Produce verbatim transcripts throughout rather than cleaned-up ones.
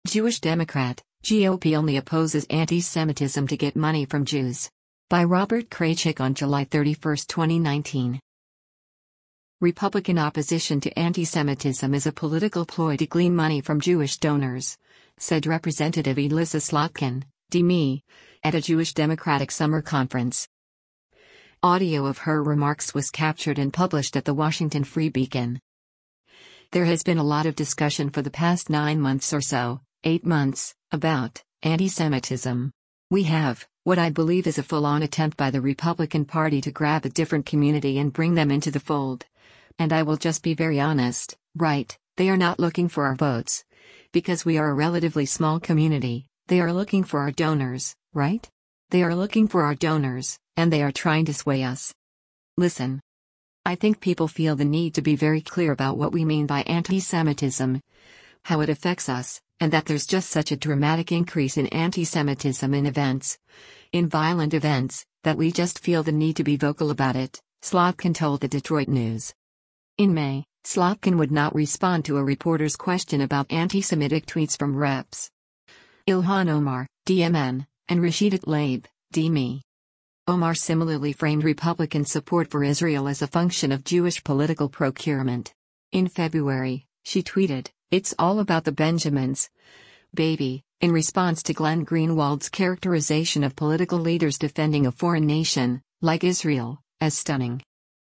Jewish Democrat, G O P only opposes anti-Semitism to get money from Jews. By Robert Kraychik on July thirty-first, twenty nineteen. Republican opposition to anti-Semitism is a political ploy to glean money from Jewish donors, said Representative Elissa Slotkin, D M E, at a Jewish Democratic summer conference. Audio of her remarks was captured and published at the Washington Free Beacon. There has been a lot of discussion for the past nine months or so, eight months, about anti-Semitism. We have what I believe is a full-on attempt by the Republican Party to grab a different community and bring them into the fold. And I will just be very honest, right, they are not looking for our votes. Because we are a relatively small community, they are looking for our donors, right? They are looking for our donors, and they are trying to sway us. Listen. I think people feel the need to be very clear about what we mean by anti-Semitism, how it affects us, and that there's just such a dramatic increase in anti-Semitism in events, in violent events, that we just feel the need to be vocal about it, Slotkin told the Detroit News. In May, Slotkin would not respond to a reporter's question about anti-Semitic tweets from Reps Ilhan Omar, D M N, and Rashida Tlaib, D M E. Omar similarly framed Republican support for Israel as a function of Jewish political procurement. In February, she tweeted, "It's all about the Benjamins, baby," in response to Glenn Greenwald's characterization of political leaders defending a foreign nation, like Israel, as stunning.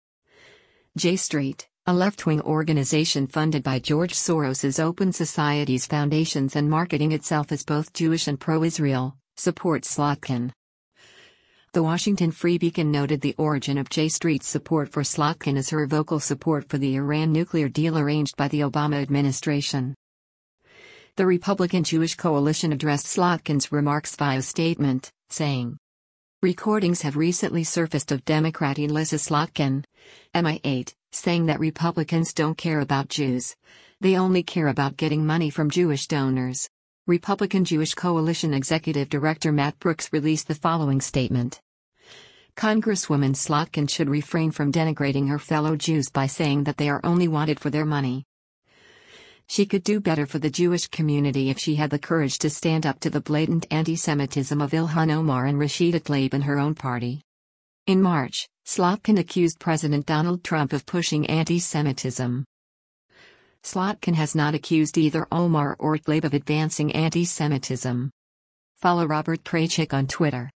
J Street, a left-wing organization funded by George Soros's Open Societies Foundations and marketing itself as both Jewish and pro-Israel, supports Slotkin. The Washington Free Beacon noted the origin of J Street's support for Slotkin as her vocal support for the Iran nuclear deal arranged by the Obama administration. The Republican Jewish Coalition addressed Slotkin's remarks via statement, saying, "Recordings have recently surfaced of Democrat Elissa Slotkin, M I eight, saying that Republicans don't care about Jews. They only care about getting money from Jewish donors." Republican Jewish Coalition Executive Director Matt Brooks released the following statement. Congresswoman Slotkin should refrain from denigrating her fellow Jews by saying that they are only wanted for their money. She could do better for the Jewish community if she had the courage to stand up to the blatant anti-Semitism of Ilhan Omar and Rashida Tlaib in her own party. In March, Slotkin accused President Donald Trump of pushing anti-Semitism. Slotkin has not accused either Omar or Tlaib of advancing anti-Semitism. Follow Robert Kraychik on Twitter.